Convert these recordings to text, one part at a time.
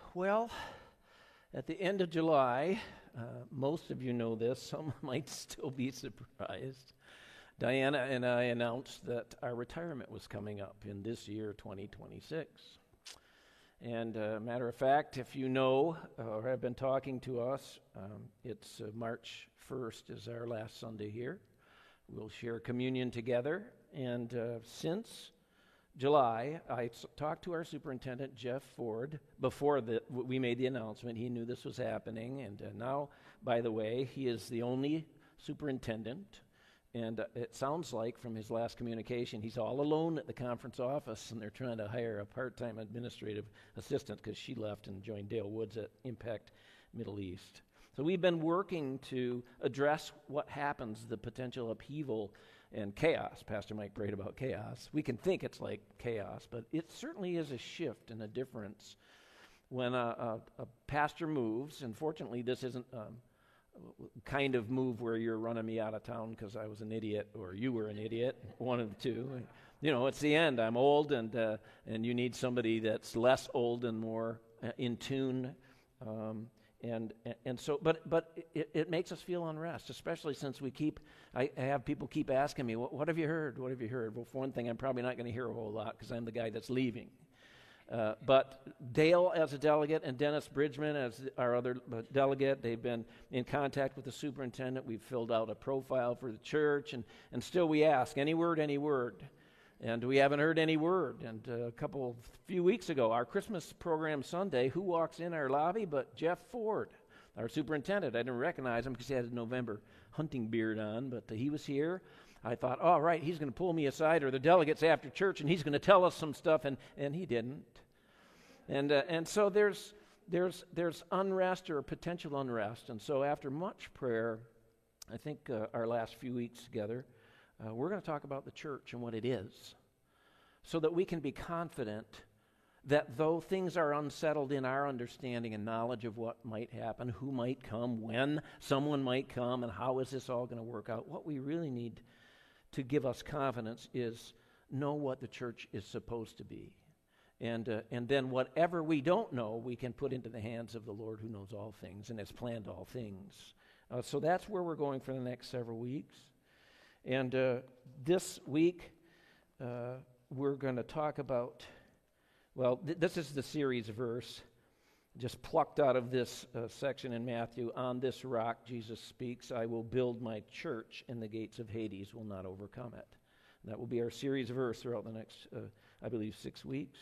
Well, at the end of July, most of you know this, some might still be surprised. Diana and I announced that our retirement was coming up in this year, 2026. And matter of fact, if you know or have been talking to us, it's March 1st is our last Sunday here. We'll share communion together. And since July, I talked to our superintendent, Jeff Ford, before we made the announcement. He knew this was happening. And now, by the way, he is the only superintendent. And it sounds like from his last communication, he's all alone at the conference office, and they're trying to hire a part-time administrative assistant because she left and joined Dale Woods at Impact Middle East. So we've been working to address what happens, the potential upheaval and chaos. Pastor Mike prayed about chaos. We can think it's like chaos, but it certainly is a shift and a difference when a pastor moves. And fortunately, this isn't kind of move where you're running me out of town because I was an idiot or you were an idiot, one of the two. You know, it's the end. I'm old, and you need somebody that's less old and more in tune. But it makes us feel unrest, especially since I have people keep asking me, what have you heard? What have you heard? Well, for one thing, I'm probably not going to hear a whole lot because I'm the guy that's leaving. But Dale as a delegate and Dennis Bridgman as our other delegate, they've been in contact with the superintendent. We've filled out a profile for the church, and still we ask, any word, any word? And we haven't heard any word. And few weeks ago, our Christmas program Sunday, who walks in our lobby but Jeff Ford, our superintendent. I didn't recognize him because he had his November hunting beard on, but he was here. I thought, all right, he's going to pull me aside, or the delegates after church, and he's going to tell us some stuff, and he didn't. And so there's unrest or potential unrest. And so after much prayer, I think our last few weeks together, we're going to talk about the church and what it is, so that we can be confident that though things are unsettled in our understanding and knowledge of what might happen, who might come, when someone might come, and how is this all going to work out, what we really need to give us confidence is know what the church is supposed to be. And then whatever we don't know, we can put into the hands of the Lord who knows all things and has planned all things. So that's where we're going for the next several weeks. And this week, we're going to talk about, this is the series verse, just plucked out of this section in Matthew. On this rock, Jesus speaks, I will build my church, and the gates of Hades will not overcome it. And that will be our series verse throughout the next, 6 weeks.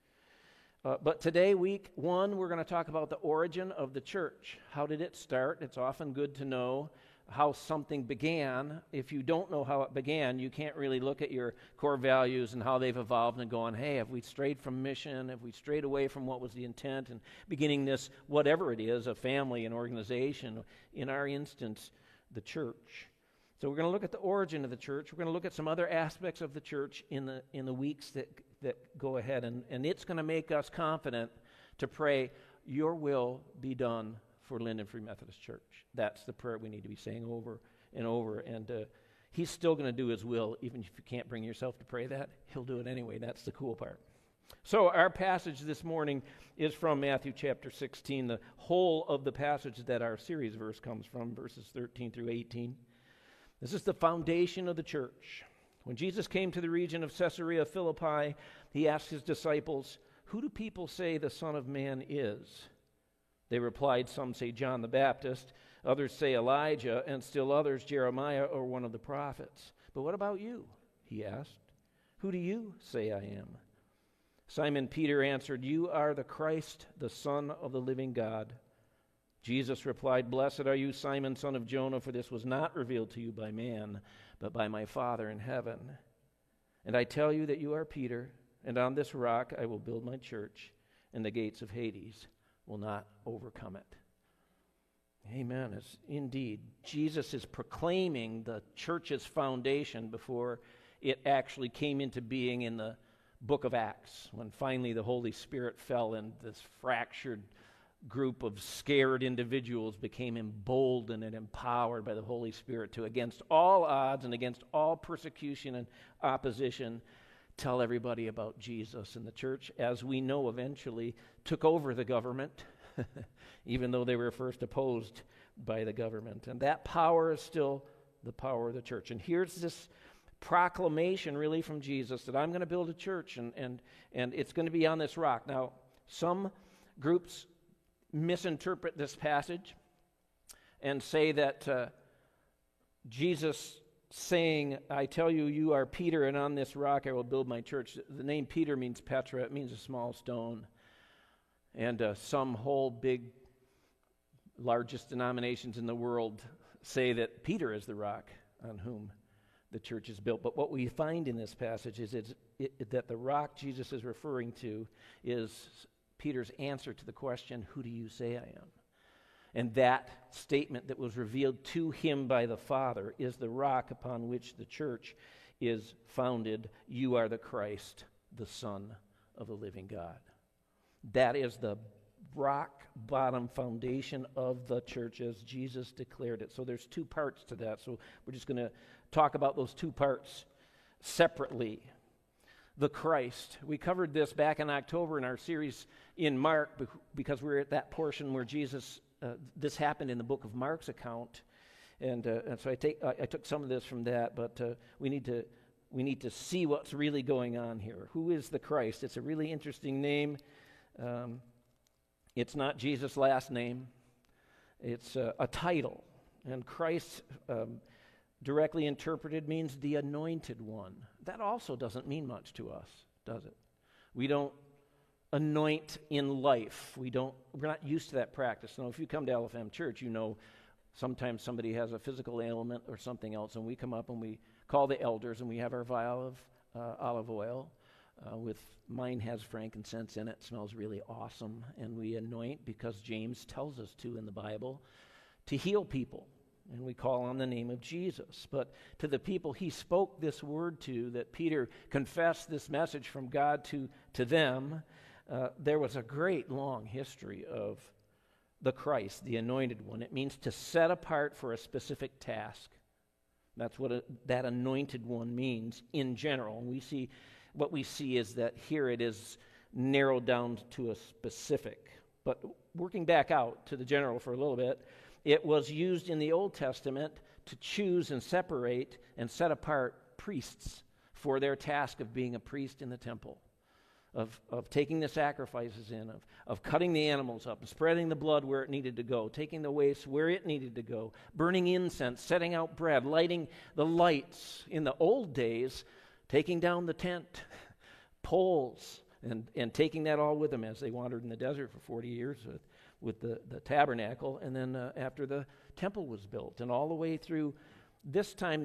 But today, week 1, we're going to talk about the origin of the church. How did it start? It's often good to know how something began. If you don't know how it began, you can't really look at your core values and how they've evolved and going, hey, have we strayed from mission? Have we strayed away from what was the intent? And beginning this, whatever it is, a family, an organization, in our instance, the church. So we're going to look at the origin of the church. We're going to look at some other aspects of the church in the weeks that go ahead. And it's going to make us confident to pray, your will be done for Linden Free Methodist Church. That's the prayer we need to be saying over and over. And he's still going to do his will, even if you can't bring yourself to pray that. He'll do it anyway. That's the cool part. So our passage this morning is from Matthew chapter 16, the whole of the passage that our series verse comes from, verses 13 through 18. This is the foundation of the church. When Jesus came to the region of Caesarea Philippi, he asked his disciples, who do people say the Son of Man is? They replied, some say John the Baptist, others say Elijah, and still others Jeremiah or one of the prophets. But what about you? He asked. Who do you say I am? Simon Peter answered, you are the Christ, the Son of the living God. Jesus replied, blessed are you, Simon, son of Jonah, for this was not revealed to you by man, but by my Father in heaven. And I tell you that you are Peter, and on this rock I will build my church, and the gates of Hades will not overcome it. Amen. As indeed, Jesus is proclaiming the church's foundation before it actually came into being in the book of Acts, when finally the Holy Spirit fell and this fractured group of scared individuals became emboldened and empowered by the Holy Spirit to, against all odds and against all persecution and opposition, tell everybody about Jesus. And the church, as we know, eventually took over the government, even though they were first opposed by the government. And that power is still the power of the church. And here's this proclamation really from Jesus that I'm going to build a church and it's going to be on this rock. Now, some groups misinterpret this passage and say that Jesus saying, I tell you, you are Peter, and on this rock I will build my church. The name Peter means Petra. It means a small stone. And some whole big, largest denominations in the world say that Peter is the rock on whom the church is built. But what we find in this passage is that the rock Jesus is referring to is Peter's answer to the question, who do you say I am? And that statement that was revealed to him by the Father is the rock upon which the church is founded. You are the Christ, the Son of the living God. That is the rock bottom foundation of the church as Jesus declared it. So there's two parts to that. So we're just going to talk about those two parts separately. The Christ. We covered this back in October in our series in Mark because we're at that portion where Jesus, this happened in the book of Mark's account. And so I took some of this from that, but we need to see what's really going on here. Who is the Christ? It's a really interesting name. It's not Jesus' last name. It's a title. And Christ, directly interpreted, means the anointed one. That also doesn't mean much to us, does it? We don't anoint in life. We're not used to that practice. Now, if you come to LFM Church, you know sometimes somebody has a physical ailment or something else, and we come up and we call the elders, and we have our vial of olive oil. Mine has frankincense in it, smells really awesome, and we anoint because James tells us to in the Bible to heal people, and we call on the name of Jesus. But to the people he spoke this word to, that Peter confessed this message from God to them, there was a great long history of the Christ, the anointed one. It means to set apart for a specific task. That's what that anointed one means in general. And what we see is that here it is narrowed down to a specific. But working back out to the general for a little bit, it was used in the Old Testament to choose and separate and set apart priests for their task of being a priest in the temple, of taking the sacrifices in, of cutting the animals up, spreading the blood where it needed to go, taking the waste where it needed to go, burning incense, setting out bread, lighting the lights. In the old days, taking down the tent, poles, and taking that all with them as they wandered in the desert for 40 years with the tabernacle, and then after the temple was built. And all the way through this time,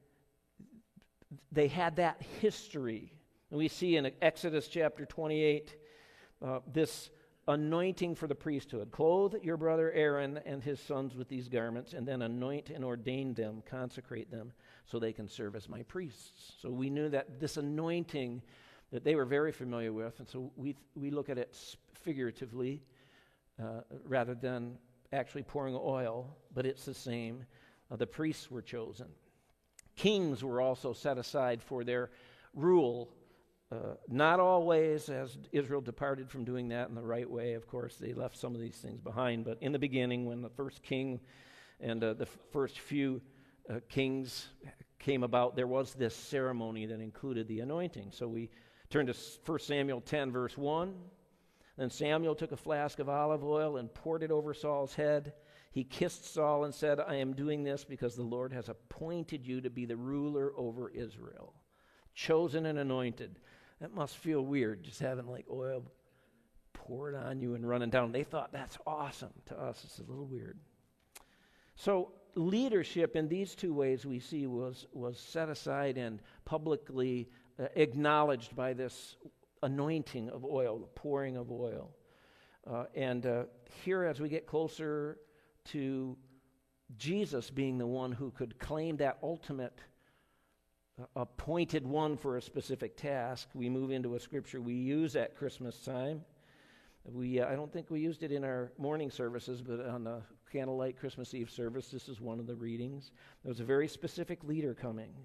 they had that history. And we see in Exodus chapter 28 this anointing for the priesthood. Clothe your brother Aaron and his sons with these garments, and then anoint and ordain them, consecrate them, so they can serve as my priests. So we knew that this anointing that they were very familiar with, and so we look at it figuratively rather than actually pouring oil, but it's the same. The priests were chosen. Kings were also set aside for their rule. Not always, as Israel departed from doing that in the right way. Of course, they left some of these things behind. But in the beginning, when the first king and the first few kings came about, there was this ceremony that included the anointing. So we turn to 1 Samuel 10, verse 1. Then Samuel took a flask of olive oil and poured it over Saul's head. He kissed Saul and said, I am doing this because the Lord has appointed you to be the ruler over Israel. Chosen and anointed. That must feel weird, just having like oil poured on you and running down. They thought that's awesome. To us, it's a little weird. So leadership in these two ways we see was set aside and publicly acknowledged by this anointing of oil, the pouring of oil. And here, as we get closer to Jesus being the one who could claim that ultimate appointed one for a specific task, we move into a scripture we use at Christmas time. I don't think we used it in our morning services, but on the candlelight Christmas Eve service, this is one of the readings. There was a very specific leader coming.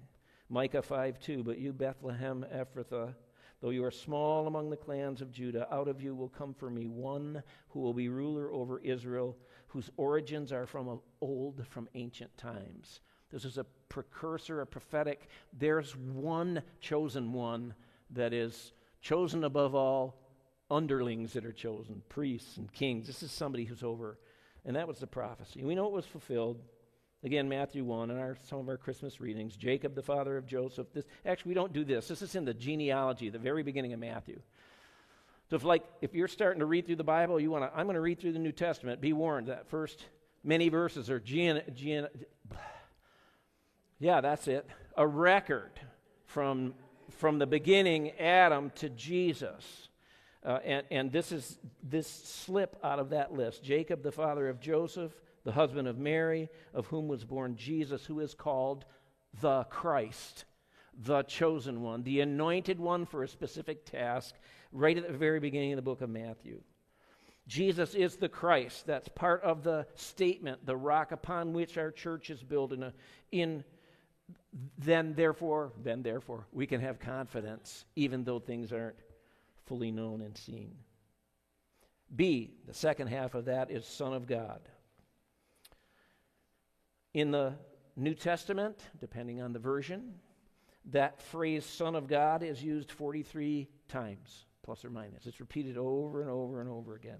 Micah 5:2, but you, Bethlehem Ephrathah, though you are small among the clans of Judah, out of you will come for me one who will be ruler over Israel, whose origins are from old, from ancient times. This is a precursor, a prophetic. There's one chosen one that is chosen above all underlings that are chosen, priests and kings. This is somebody who's over. And that was the prophecy. We know it was fulfilled. Again, Matthew 1, and some of our Christmas readings, Jacob, the father of Joseph. Actually, we don't do this. This is in the genealogy, the very beginning of Matthew. So if you're starting to read through the Bible, I'm going to read through the New Testament. Be warned, that first many verses are yeah, that's it. A record from the beginning, Adam, to Jesus. And this slip out of that list. Jacob, the father of Joseph, the husband of Mary, of whom was born Jesus, who is called the Christ, the chosen one, the anointed one for a specific task, right at the very beginning of the book of Matthew. Jesus is the Christ. That's part of the statement, the rock upon which our church is built. Then therefore, we can have confidence, even though things aren't fully known and seen. B, the second half of that, is Son of God. In the New Testament, depending on the version, that phrase Son of God is used 43 times, plus or minus. It's repeated over and over and over again.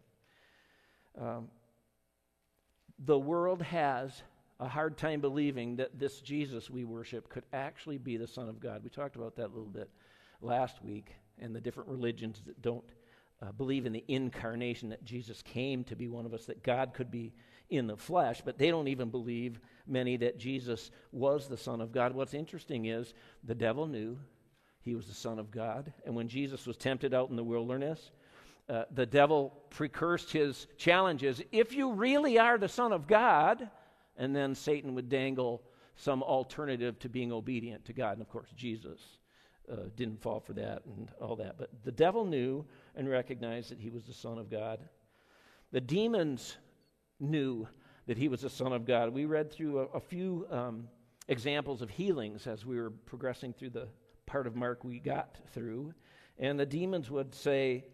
The world has a hard time believing that this Jesus we worship could actually be the Son of God. We talked about that a little bit last week, and the different religions that don't believe in the incarnation, that Jesus came to be one of us, that God could be in the flesh, but they don't even believe, many, that Jesus was the Son of God. What's interesting is the devil knew he was the Son of God, and when Jesus was tempted out in the wilderness, the devil precursed his challenges. If you really are the Son of God, and then Satan would dangle some alternative to being obedient to God. And of course, Jesus didn't fall for that and all that. But the devil knew and recognized that he was the Son of God. The demons knew that he was the Son of God. We read through a few examples of healings as we were progressing through the part of Mark we got through. And the demons would say,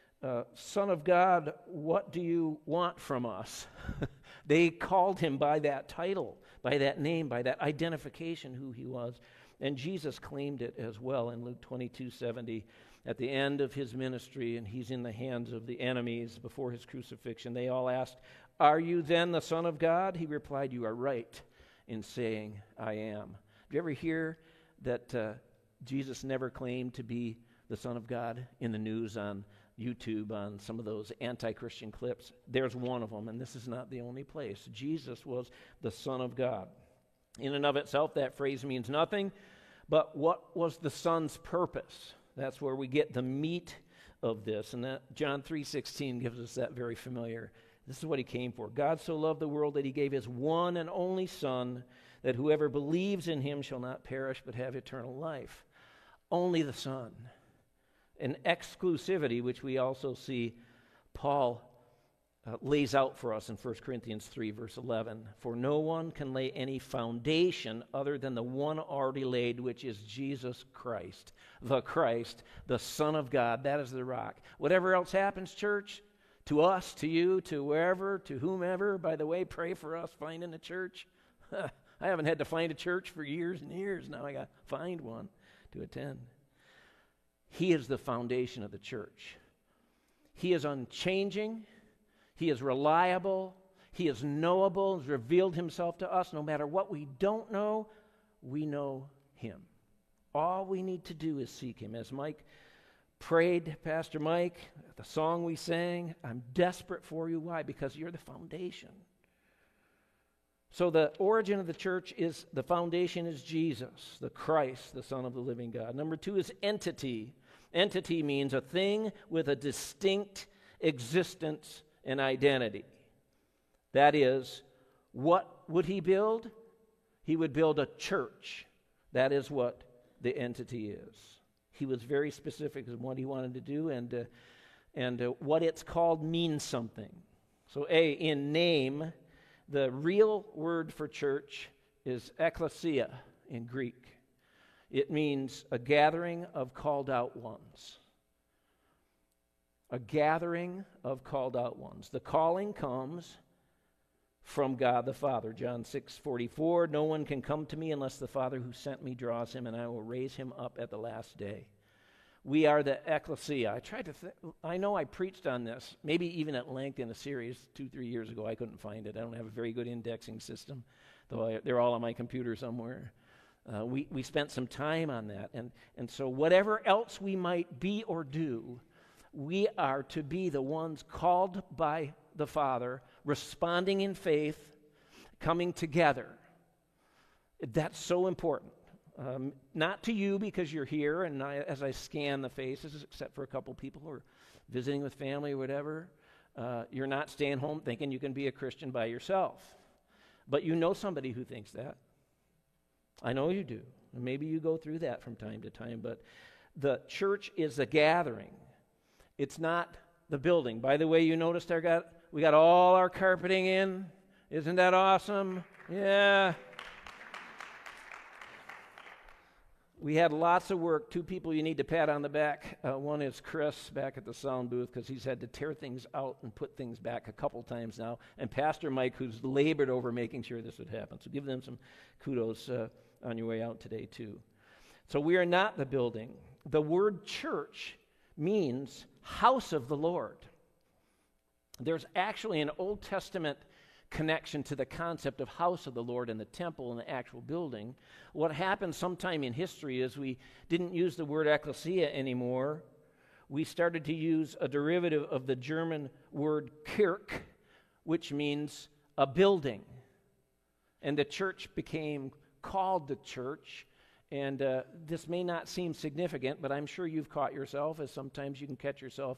Son of God, what do you want from us? They called him by that title, by that name, by that identification who he was. And Jesus claimed it as well in Luke 22:70. At the end of his ministry, and he's in the hands of the enemies before his crucifixion, they all asked, are you then the Son of God? He replied, you are right in saying, I am. Do you ever hear that Jesus never claimed to be the Son of God in the news on YouTube, on some of those anti-Christian clips? There's one of them, and this is not the only place. Jesus was the Son of God. In and of itself, that phrase means nothing, but what was the Son's purpose? That's where we get the meat of this, and that John 3:16 gives us that very familiar. This is what he came for. God so loved the world that he gave his one and only Son, that whoever believes in him shall not perish but have eternal life. Only the Son. An exclusivity, which we also see Paul lays out for us in 1 Corinthians 3, verse 11. For no one can lay any foundation other than the one already laid, which is Jesus Christ, the Son of God. That is the rock. Whatever else happens, church, to us, to you, to wherever, to whomever, by the way, pray for us finding a church. I haven't had to find a church for years and years. Now I got to find one to attend. He is the foundation of the church. He is unchanging. He is reliable. He is knowable. He's revealed himself to us. No matter what we don't know, we know him. All we need to do is seek him. As Mike prayed, Pastor Mike, the song we sang, I'm desperate for you. Why? Because you're the foundation. So the origin of the church is, the foundation is Jesus, the Christ, the Son of the living God. Number 2 is entity. Entity means a thing with a distinct existence and identity. That is, what would he build? He would build a church. That is what the entity is. He was very specific in what he wanted to do, and what it's called means something. So in name, the real word for church is ekklesia in Greek. It means a gathering of called out ones. A gathering of called out ones. The calling comes from God the Father. John 6:44, no one can come to me unless the Father who sent me draws him, and I will raise him up at the last day. We are the ecclesia. I know I preached on this, maybe even at length in a series 2-3 years ago. I couldn't find it. I don't have a very good indexing system, though they're all on my computer somewhere. We spent some time on that. And so whatever else we might be or do, we are to be the ones called by the Father, responding in faith, coming together. That's so important. Not to you because you're here, and as I scan the faces, except for a couple people who are visiting with family or whatever, you're not staying home thinking you can be a Christian by yourself. But you know somebody who thinks that. I know you do. And maybe you go through that from time to time, but the church is a gathering. It's not the building. By the way, you noticed we got all our carpeting in. Isn't that awesome? Yeah. We had lots of work. 2 people you need to pat on the back. One is Chris back at the sound booth because he's had to tear things out and put things back a couple times now. And Pastor Mike, who's labored over making sure this would happen. So give them some kudos on your way out today too. So we are not the building. The word church means house of the Lord. There's actually an Old Testament connection to the concept of house of the Lord and the temple and the actual building. What happened sometime in history is we didn't use the word ecclesia anymore. We started to use a derivative of the German word Kirche, which means a building. And the church became called the church. And this may not seem significant, but I'm sure you've caught yourself, as sometimes you can catch yourself.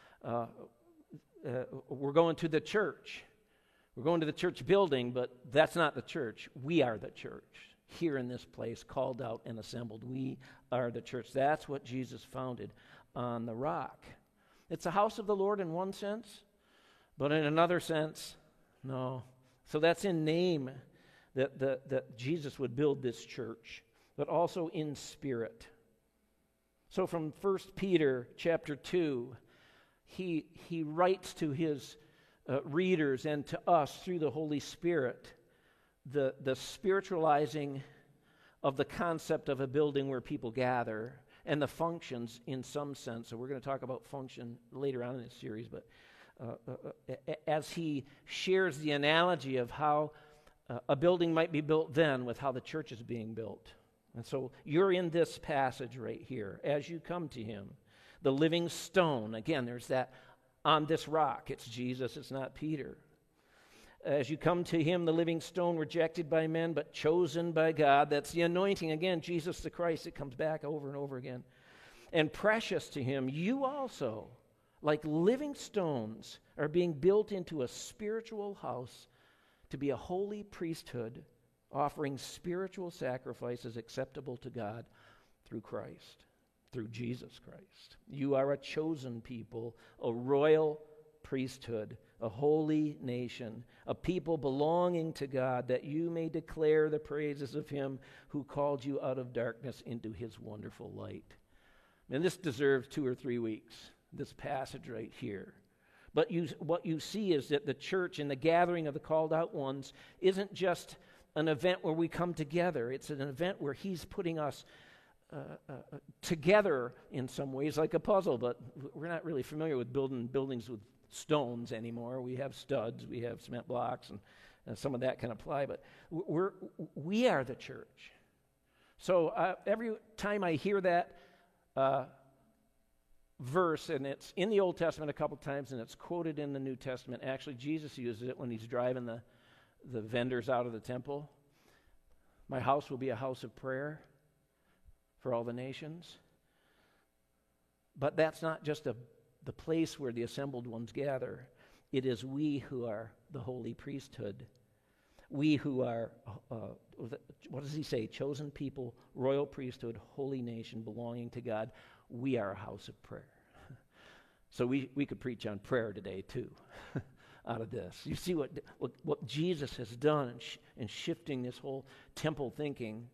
We're going to the church. We're going to the church building, but that's not the church. We are the church here in this place, called out and assembled. We are the church. That's what Jesus founded on the rock. It's a house of the Lord in one sense, but in another sense, no. So that's in name that Jesus would build this church, but also in spirit. So from 1 Peter chapter 2, he writes to his readers and to us through the Holy Spirit the spiritualizing of the concept of a building where people gather and the functions in some sense. So we're going to talk about function later on in this series, but as he shares the analogy of how a building might be built then with how the church is being built. And so you're in this passage right here as you come to him. The living stone, again, there's that on this rock. It's Jesus, it's not Peter. As you come to him, the living stone, rejected by men, but chosen by God. That's the anointing. Again, Jesus the Christ. It comes back over and over again. And precious to him, you also, like living stones, are being built into a spiritual house to be a holy priesthood, offering spiritual sacrifices acceptable to God through Christ. Through Jesus Christ. You are a chosen people, a royal priesthood, a holy nation, a people belonging to God, that you may declare the praises of him who called you out of darkness into his wonderful light. And this deserves 2 or 3 weeks, this passage right here. But what you see is that the church and the gathering of the called out ones isn't just an event where we come together. It's an event where he's putting us together in some ways, like a puzzle, but we're not really familiar with building buildings with stones anymore. We have studs, we have cement blocks, and some of that can apply, but we are the church. So every time I hear that verse, and it's in the Old Testament a couple times, and it's quoted in the New Testament. Actually, Jesus uses it when he's driving the vendors out of the temple. My house will be a house of prayer for all the nations. But that's not just the place where the assembled ones gather. It is we who are the holy priesthood. We who are, what does he say? Chosen people, royal priesthood, holy nation belonging to God. We are a house of prayer. So we could preach on prayer today too, out of this. You see what Jesus has done in shifting this whole temple thinking.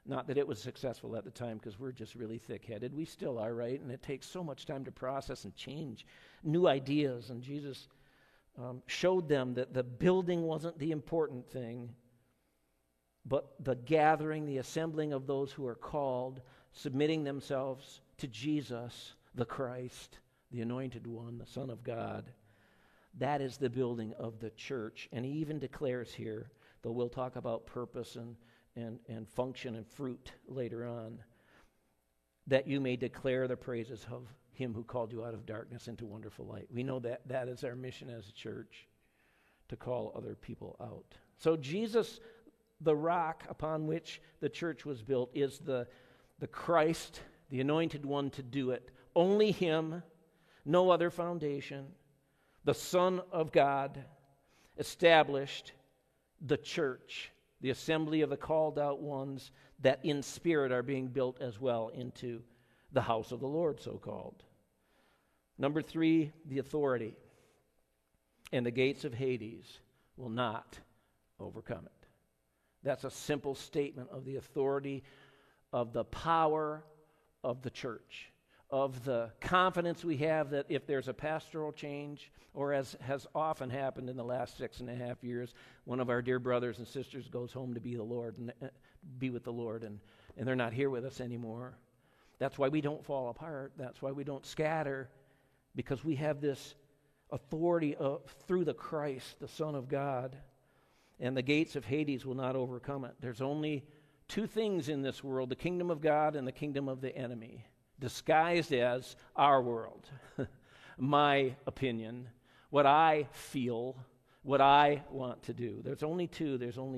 Not that it was successful at the time, because we're just really thick-headed. We still are, right? And it takes so much time to process and change new ideas. And Jesus showed them that the building wasn't the important thing, but the gathering, the assembling of those who are called, submitting themselves to Jesus, the Christ, the Anointed One, the Son of God. That is the building of the church. And he even declares here, though we'll talk about purpose and function and fruit later on, that you may declare the praises of him who called you out of darkness into wonderful light. We know that that is our mission as a church, to call other people out. So Jesus, the rock upon which the church was built, is the Christ, the Anointed One to do it. Only him, no other foundation. The Son of God established the church, the assembly of the called out ones that in spirit are being built as well into the house of the Lord, so-called. Number 3, the authority. And the gates of Hades will not overcome it. That's a simple statement of the authority, of the power of the church, of the confidence we have that if there's a pastoral change, or as has often happened in the last 6.5 years, one of our dear brothers and sisters goes home to be with the Lord, and they're not here with us anymore. That's why we don't fall apart. That's why we don't scatter, because we have this authority through the Christ, the Son of God, and the gates of Hades will not overcome it. There's only 2 things in this world, the kingdom of God and the kingdom of the enemy, disguised as our world. My opinion, what I feel, what I want to do. There's only two.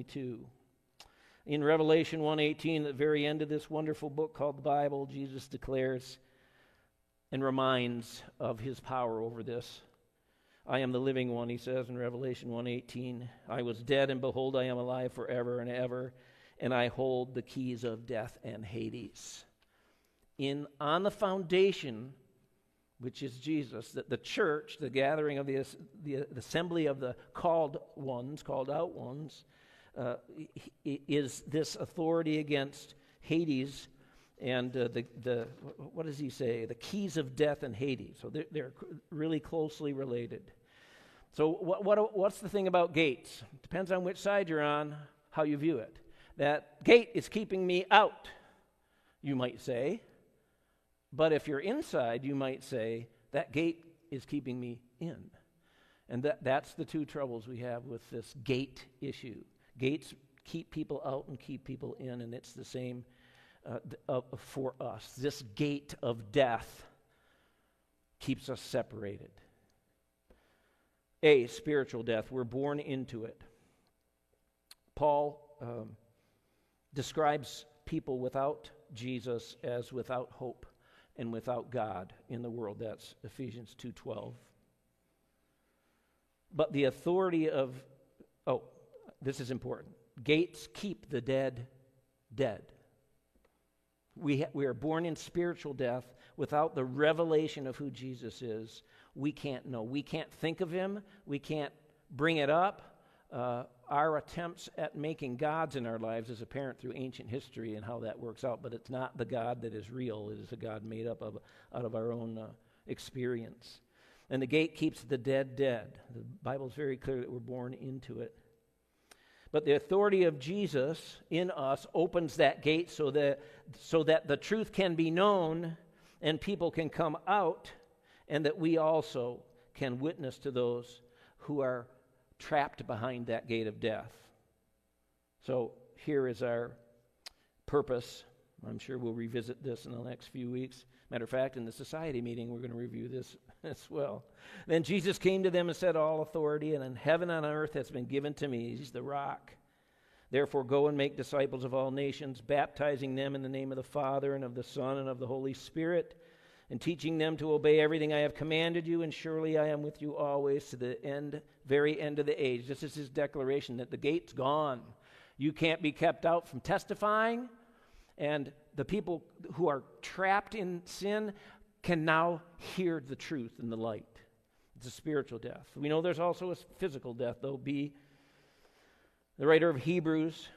In Revelation 1:18, at the very end of this wonderful book called the Bible, Jesus declares and reminds of his power over this. I am the living one, he says in Revelation 1:18. I was dead, and behold, I am alive forever and ever, and I hold the keys of death and Hades. On the foundation, which is Jesus, that the church, the gathering of the assembly of the called out ones, is this authority against Hades and what does he say? The keys of death and Hades. So they're really closely related. So what's the thing about gates? It depends on which side you're on, how you view it. That gate is keeping me out, you might say. But if you're inside, you might say, that gate is keeping me in. And that's the 2 troubles we have with this gate issue. Gates keep people out and keep people in, and it's the same for us. This gate of death keeps us separated. Spiritual death. We're born into it. Paul describes people without Jesus as without hope and without God in the world. That's Ephesians 2:12. But the authority of, this is important. Gates keep the dead dead. We are born in spiritual death. Without the revelation of who Jesus is, we can't know. We can't think of him. We can't bring it up. Our attempts at making gods in our lives is apparent through ancient history and how that works out, but it's not the God that is real. It is a God made up out of our own experience. And the gate keeps the dead dead. The Bible is very clear that we're born into it. But the authority of Jesus in us opens that gate so that the truth can be known and people can come out, and that we also can witness to those who are trapped behind that gate of death. So here is our purpose. I'm sure we'll revisit this in the next few weeks. Matter of fact, in the society meeting, we're going to review this as well. Then Jesus came to them and said, all authority in heaven and on earth has been given to me. He's the rock. Therefore, go and make disciples of all nations, baptizing them in the name of the Father and of the Son and of the Holy Spirit, and teaching them to obey everything I have commanded you, and surely I am with you always to the very end of the age. This is his declaration that the gate's gone. You can't be kept out from testifying, and the people who are trapped in sin can now hear the truth and the light. It's a spiritual death. We know there's also a physical death, though. The writer of Hebrews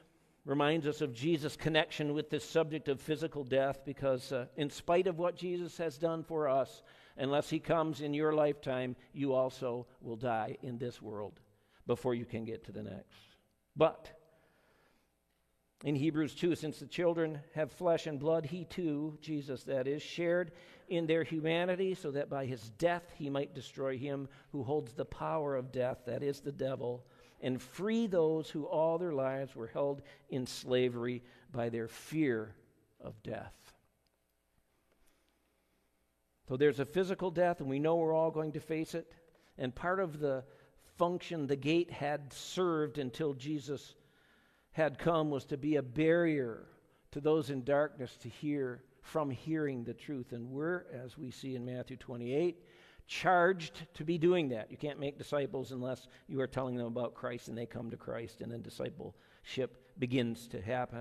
reminds us of Jesus' connection with this subject of physical death, because in spite of what Jesus has done for us, unless he comes in your lifetime, you also will die in this world before you can get to the next. But in Hebrews 2, since the children have flesh and blood, he too, Jesus that is, shared in their humanity, so that by his death he might destroy him who holds the power of death, that is the devil, and free those who all their lives were held in slavery by their fear of death. So there's a physical death, and we know we're all going to face it. And part of the function the gate had served until Jesus had come was to be a barrier to those in darkness to hear from hearing the truth. And we're, as we see in Matthew 28, charged to be doing that. You can't make disciples unless you are telling them about Christ and they come to Christ, and then discipleship begins to happen.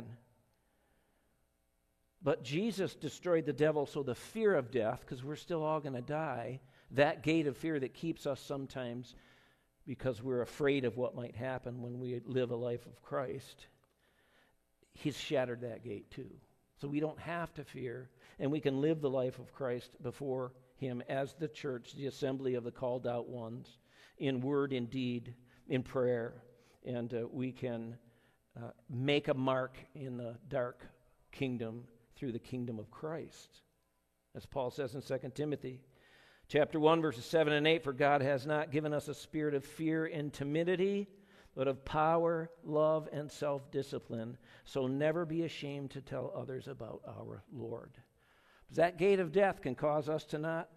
But Jesus destroyed the devil, so the fear of death, because we're still all going to die, that gate of fear that keeps us sometimes because we're afraid of what might happen when we live a life of Christ, he's shattered that gate too. So we don't have to fear, and we can live the life of Christ before him as the church, the assembly of the called out ones, in word, in deed, in prayer, and we can make a mark in the dark kingdom through the kingdom of Christ. As Paul says in 2 Timothy chapter 1, verses 7 and 8, for God has not given us a spirit of fear and timidity, but of power, love, and self-discipline. So never be ashamed to tell others about our Lord. That gate of death can cause us to not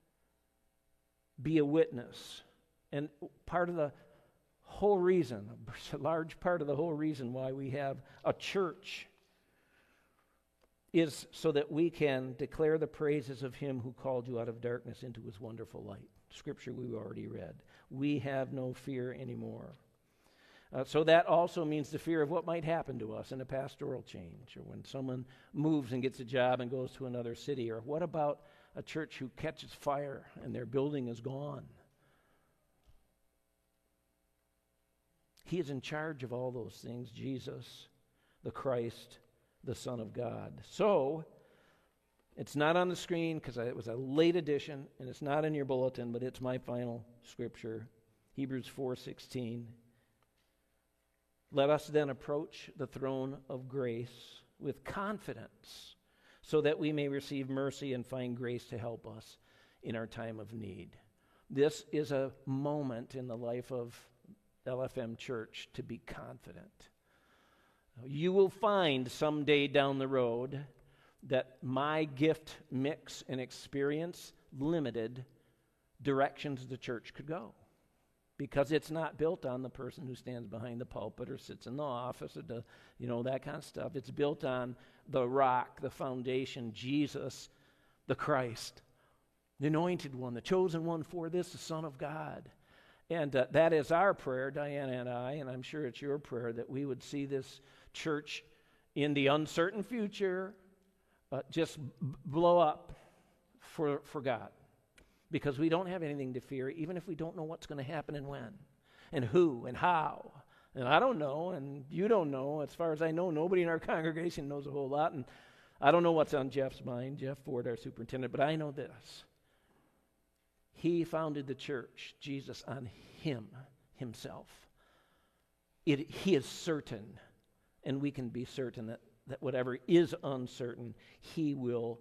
be a witness. And part of the whole reason, a large part of the whole reason why we have a church is so that we can declare the praises of him who called you out of darkness into his wonderful light. Scripture we already read. We have no fear anymore. So that also means the fear of what might happen to us in a pastoral change, or when someone moves and gets a job and goes to another city, or what about a church who catches fire and their building is gone? He is in charge of all those things, Jesus, the Christ, the Son of God. So, it's not on the screen because it was a late edition, and it's not in your bulletin, but it's my final scripture, Hebrews 4:16. Let us then approach the throne of grace with confidence, so that we may receive mercy and find grace to help us in our time of need. This is a moment in the life of LFM Church to be confident. You will find someday down the road that my gift mix and experience limited directions the church could go, because it's not built on the person who stands behind the pulpit or sits in the office or that kind of stuff. It's built on the rock, the foundation, Jesus, the Christ, the anointed one, the chosen one for this, the Son of God. And that is our prayer, Diana and I, and I'm sure it's your prayer, that we would see this church in the uncertain future just blow up for God. Because we don't have anything to fear, even if we don't know what's going to happen and when, and who, and how. And I don't know, and you don't know. As far as I know, nobody in our congregation knows a whole lot, and I don't know what's on Jeff's mind, Jeff Ford, our superintendent, but I know this. He founded the church, Jesus, on himself. He is certain, and we can be certain that whatever is uncertain, he will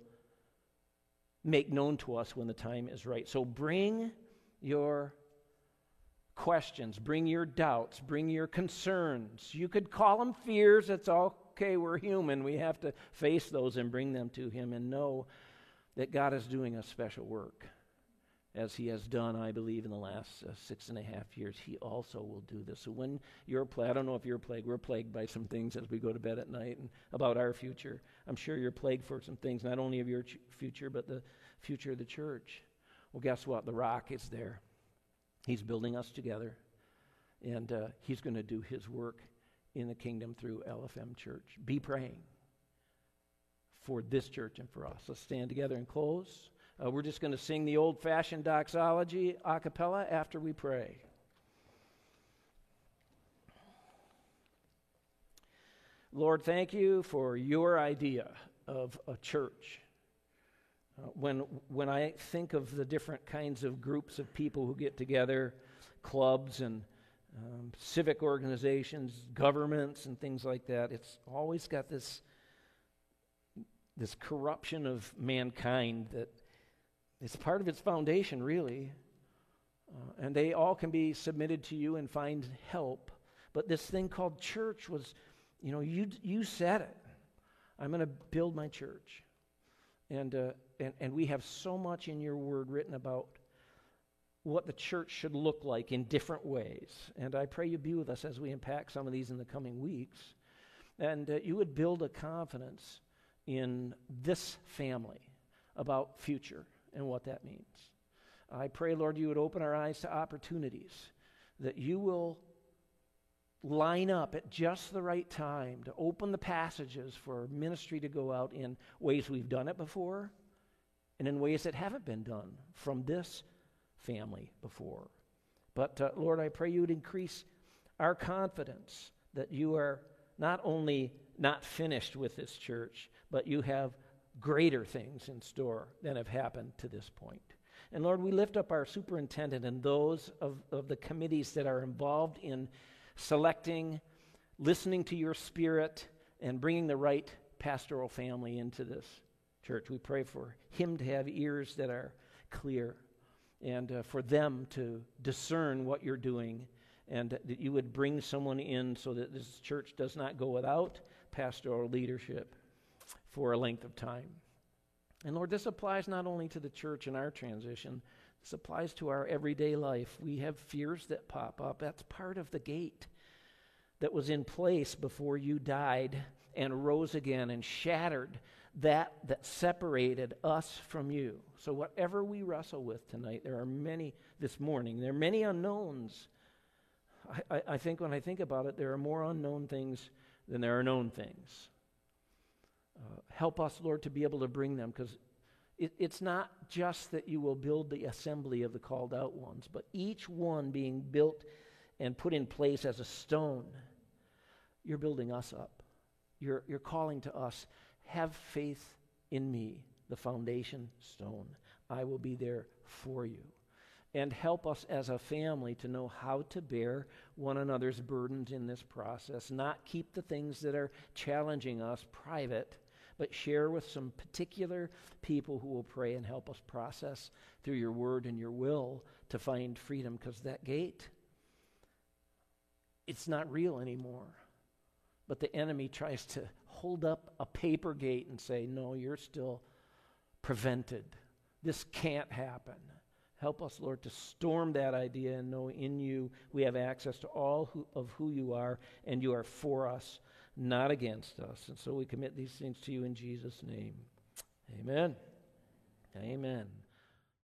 make known to us when the time is right. So bring your questions, bring your doubts, bring your concerns. You could call them fears. It's okay, we're human. We have to face those and bring them to him and know that God is doing a special work. As he has done, I believe, in the last 6.5 years, he also will do this. So when you're plagued, I don't know if you're plagued, we're plagued by some things as we go to bed at night and about our future. I'm sure you're plagued for some things, not only of your future, but the future of the church. Well, guess what? The rock is there. He's building us together, and he's going to do his work in the kingdom through LFM Church. Be praying for this church and for us. Let's stand together and close. We're just going to sing the old-fashioned doxology a cappella after we pray. Lord, thank you for your idea of a church. When I think of the different kinds of groups of people who get together, clubs and civic organizations, governments and things like that, it's always got this corruption of mankind that it's part of its foundation, really. And they all can be submitted to you and find help. But this thing called church was, you said it. I'm going to build my church. And we have so much in your word written about what the church should look like in different ways. And I pray you be with us as we unpack some of these in the coming weeks. And you would build a confidence in this family about future and what that means. I pray, Lord, you would open our eyes to opportunities, that you will line up at just the right time to open the passages for ministry to go out in ways we've done it before and in ways that haven't been done from this family before. But Lord, I pray you would increase our confidence that you are not only not finished with this church, but you have greater things in store than have happened to this point. And Lord, we lift up our superintendent and those of the committees that are involved in selecting, listening to your Spirit, and bringing the right pastoral family into this church. We pray for him to have ears that are clear and for them to discern what you're doing, and that you would bring someone in so that this church does not go without pastoral leadership for a length of time. And Lord, this applies not only to the church in our transition, this applies to our everyday life. We have fears that pop up. That's part of the gate that was in place before you died and rose again and shattered that separated us from you. So whatever we wrestle with tonight, there are many unknowns. I think when I think about it, there are more unknown things than there are known things. Help us, Lord, to be able to bring them, because it's not just that you will build the assembly of the called out ones, but each one being built and put in place as a stone, you're building us up. You're calling to us, have faith in me, the foundation stone. I will be there for you. And help us as a family to know how to bear one another's burdens in this process, not keep the things that are challenging us private, but share with some particular people who will pray and help us process through your word and your will to find freedom, because that gate, it's not real anymore. But the enemy tries to hold up a paper gate and say, no, you're still prevented. This can't happen. Help us, Lord, to storm that idea and know in you we have access to all of who you are, and you are for us, not against us. And so we commit these things to you in Jesus' name. Amen. Amen.